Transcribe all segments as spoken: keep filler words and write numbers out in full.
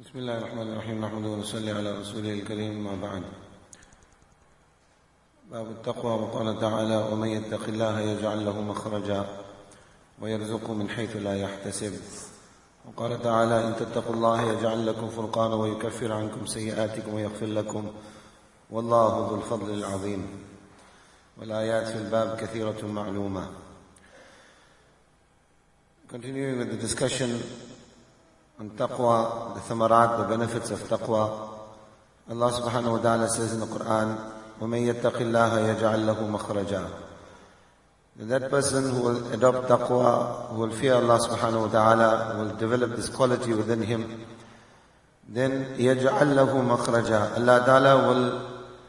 بسم الله الرحمن الرحيم نحمده ونصلي على رسوله الكريم ما بعد. باب التقوى. وقال تعالى: ومن يتق الله يجعل له مخرجا ويرزقه من حيث لا يحتسب. وقال تعالى: إن تتقوا الله يجعل لكم فرقانا ويكفر عنكم سيئاتكم ويغفر لكم والله ذو الفضل العظيم. والآيات في الباب كثيرة معلومة. Continuing with the discussion on taqwa, the thamarat, the benefits of taqwa. Allah subhanahu wa ta'ala says in the Quran, وَمَن يَتَّقِ اللَّهَ يَجْعَل لَهُ مَخْرَجًا. That person who will adopt taqwa, who will fear Allah subhanahu wa ta'ala, will develop this quality within him, then يَجْعَل لَهُ مَخْرَجًا. Allah ta'ala will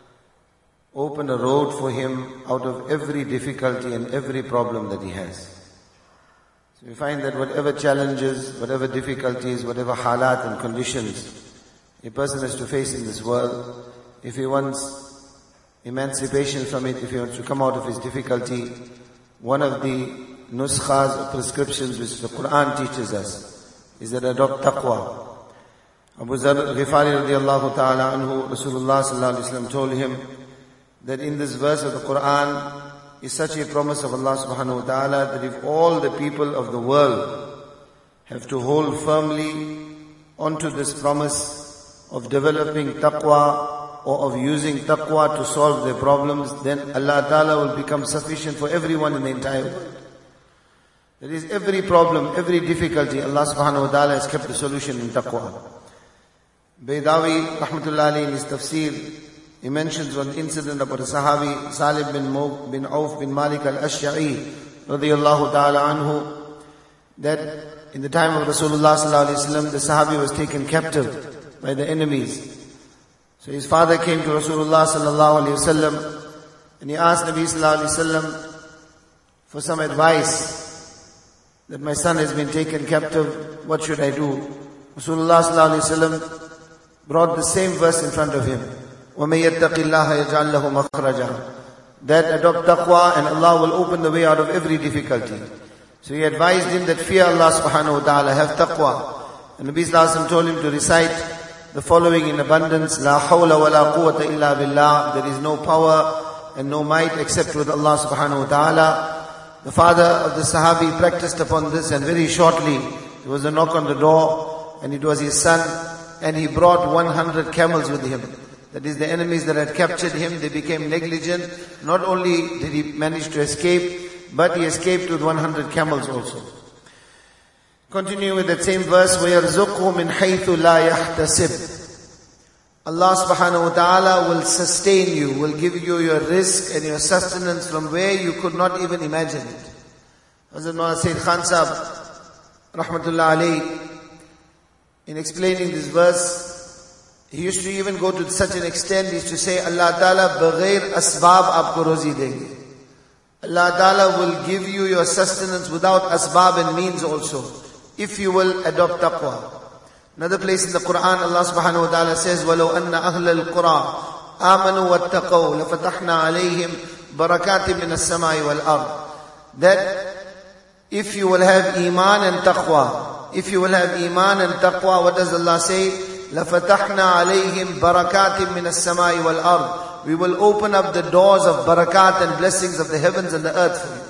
open a road for him out of every difficulty and every problem that he has. So we find that whatever challenges, whatever difficulties, whatever halat and conditions a person has to face in this world, if he wants emancipation from it, if he wants to come out of his difficulty, one of the nuskhas or prescriptions which the Quran teaches us is that adopt taqwa. Abu Zar Ghifari radiallahu ta'ala anhu, Rasulullah sallallahu alayhi wa sallam told him that in this verse of the Quran is such a promise of Allah subhanahu wa ta'ala that if all the people of the world have to hold firmly onto this promise of developing taqwa or of using taqwa to solve their problems, then Allah ta'ala will become sufficient for everyone in the entire world. That is, every problem, every difficulty, Allah subhanahu wa ta'ala has kept the solution in taqwa. Baydawi rahmatullahi alayhi in his tafsir, he mentions one incident about a Sahabi, Salib bin, Mo, bin Auf bin Malik al-Ashja'i, radiyallahu ta'ala anhu, that in the time of Rasulullah sallallahu alayhi wa sallam, the Sahabi was taken captive by the enemies. So his father came to Rasulullah sallallahu alayhi wa sallam, and he asked Nabi sallallahu alayhi wa sallam for some advice, that my son has been taken captive, what should I do? Rasulullah sallallahu alayhi wa sallam brought the same verse in front of him. وَمَن يَتَّقِ اللَّهَ يَجْعَل لَهُ مَخْرَجًا. That adopt taqwa and Allah will open the way out of every difficulty. So he advised him that fear Allah subhanahu wa ta'ala, have taqwa. And Nabi sallallahu alayhi wa sallam told him to recite the following in abundance: La hawla wa la quwwata illa billah. There is no power and no might except with Allah subhanahu wa ta'ala. The father of the Sahabi practiced upon this, and very shortly there was a knock on the door, and it was his son, and he brought one hundred camels with him. That is, the enemies that had captured him, they became negligent. Not only did he manage to escape, but he escaped with one hundred camels also. Continue with that same verse, وَيَرْزُقْهُ مِنْ حَيْثُ لَا يَحْتَسِبْ. Allah subhanahu wa ta'ala will sustain you, will give you your rizq and your sustenance from where you could not even imagine it. Hazrat Maulana Sayyid Khan Sahib, rahmatullah alayhi, in explaining this verse, he used to even go to such an extent, he used to say, Allah Ta'ala baghair asbab aapko rozi denge. Allah Ta'ala will give you your sustenance without asbab and means also, if you will adopt taqwa. Another place in the Quran, Allah subhanahu wa ta'ala says, وَلَوْ أَنَّ أَهْلَ الْقُرَىٰ آمَنُوا وَاتَّقَوْا لَفَتَحْنَا عَلَيْهِمْ بَرَكَاتٍ مِّنَ السَّمَاءِ وَالْأَرْضِ. That if you will have iman and taqwa, if you will have iman and taqwa, what does Allah say? لَفَتَحْنَا عَلَيْهِمْ بَرَكَاتٍ مِّنَ السَّمَاءِ وَالْأَرْضِ. We will open up the doors of barakat and blessings of the heavens and the earth for you.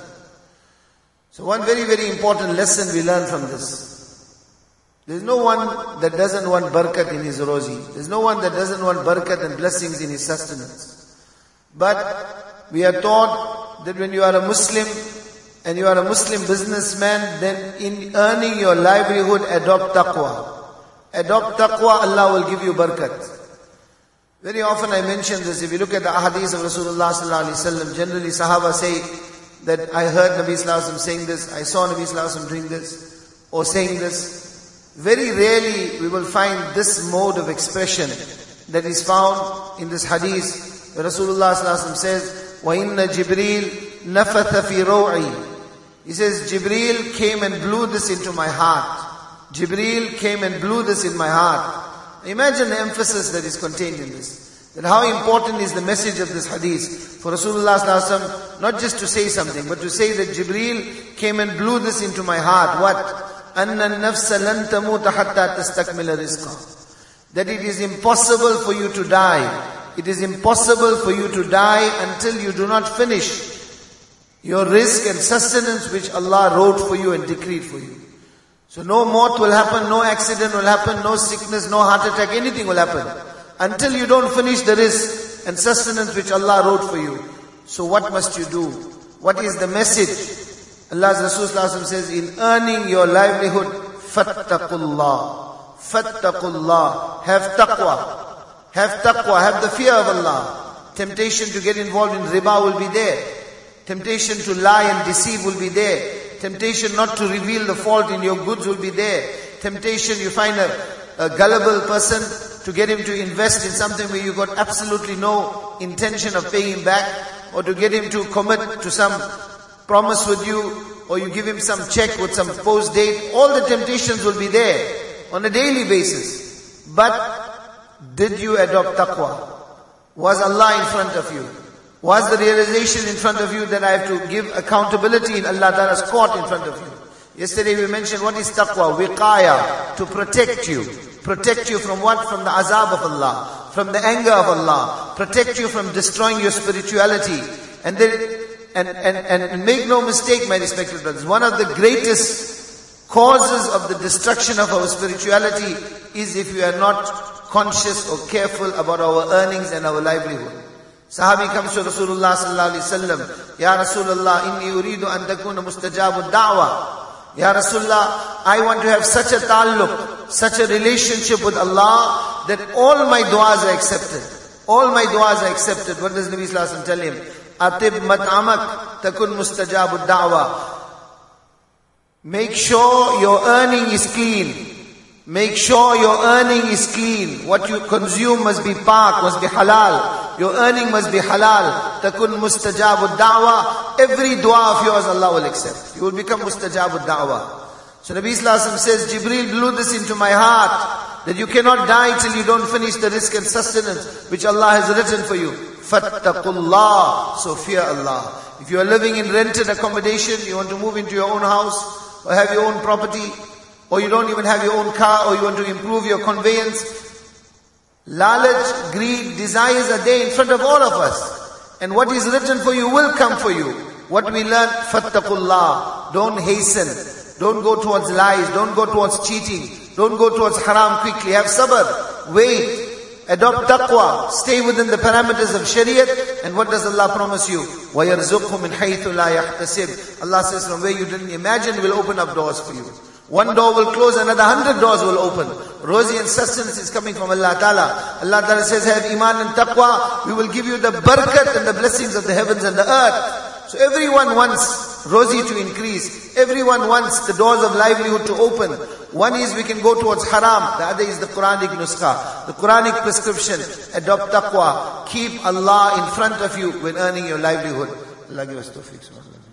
So one very, very important lesson we learn from this. There's no one that doesn't want barakat in his rozi. There's no one that doesn't want barakat and blessings in his sustenance. But we are taught that when you are a Muslim and you are a Muslim businessman, then in earning your livelihood, adopt taqwa. Adopt taqwa, Allah will give you barakat. Very often I mention this. If you look at the ahadith of Rasulullah sallallahu alaihi wasallam, generally Sahaba say that I heard Nabi sallallahu alaihi wasallam saying this, I saw Nabi sallallahu alaihi wasallam doing this, or saying this. Very rarely we will find this mode of expression that is found in this hadith, where Rasulullah sallallahu alaihi wasallam says, وَإِنَّ جِبْرِيلَ نَفَثَ فِي رَوْعِي. He says, Jibreel came and blew this into my heart. Jibreel came and blew this in my heart. Imagine the emphasis that is contained in this. That how important is the message of this hadith for Rasulullah sallallahu alaihi wasallam, not just to say something, but to say that Jibreel came and blew this into my heart. What? أَنَّ النَّفْسَ لَن تَمُوتَ حَتَّى تَسْتَكْمِلَ رِزْقَهُ. that it is impossible for you to die. It is impossible for you to die until you do not finish your rizq and sustenance which Allah wrote for you and decreed for you. So no maut will happen, no accident will happen, no sickness, no heart attack, anything will happen until you don't finish the rizq and sustenance which Allah wrote for you. So what must you do? What is the message? Allah's Rasul Sallallahu Alaihi Wasallam says, in earning your livelihood, fattaqullah, fattaqullah, have taqwa. Have taqwa, have the fear of Allah. Temptation to get involved in riba will be there. Temptation to lie and deceive will be there. Temptation not to reveal the fault in your goods will be there. Temptation, you find a, a gullible person, to get him to invest in something where you got absolutely no intention of paying him back, or to get him to commit to some promise with you, or you give him some check with some post date. All the temptations will be there on a daily basis. But did you adopt taqwa? Was Allah in front of you? Was the realization in front of you that I have to give accountability in Allah Ta'ala's court in front of you? Yesterday we mentioned what is taqwa? Wiqaya, to protect you. Protect you from what? From the azab of Allah, from the anger of Allah. Protect you from destroying your spirituality. And then, and, and, and make no mistake, my respected brothers, one of the greatest causes of the destruction of our spirituality is if we are not conscious or careful about our earnings and our livelihood. Sahabi comes to Rasulullah sallallahu alaihi wasallam, Ya Rasulullah, inni uridu an takuna mustajabu da'wa. Ya Rasulullah, I want to have such a ta'alluq, such a relationship with Allah that all my du'as are accepted. All my du'as are accepted. What does Nabi sallallahu alaihi wasallam tell him? Atib mat'amak takun mustajabu da'wa. Make sure your earning is clean. Make sure your earning is clean. What you consume must be pak, must be halal. Your earning must be halal. Takun mustajabu da'wa. Every dua of yours Allah will accept. You will become mustajabu da'wa. So Nabi Sallallahu Alaihi Wasallam says, Jibreel blew this into my heart, that you cannot die till you don't finish the rizq and sustenance which Allah has written for you. Fattaqullah. So fear Allah. If you are living in rented accommodation, you want to move into your own house, or have your own property, or you don't even have your own car, or you want to improve your conveyance, lalaj, greed, desires are there in front of all of us. And what is written for you will come for you. What we learn, fattaqullah. Don't hasten. Don't go towards lies. Don't go towards cheating. Don't go towards haram quickly. Have sabr. Wait. Adopt taqwa. Stay within the parameters of Shariat. And what does Allah promise you? وَيَرْزُقْهُ مِنْ حَيْثُ لَا يَحْتَسِبْ. Allah says, from where you didn't imagine, will open up doors for you. One door will close, another hundred doors will open. Rosy and sustenance is coming from Allah Ta'ala. Allah Ta'ala says, have iman and taqwa. We will give you the barakat and the blessings of the heavens and the earth. So everyone wants rosy to increase. Everyone wants the doors of livelihood to open. One is we can go towards haram. The other is the Quranic nuskha, the Quranic prescription. Adopt taqwa. Keep Allah in front of you when earning your livelihood. Allah give us tawfiq.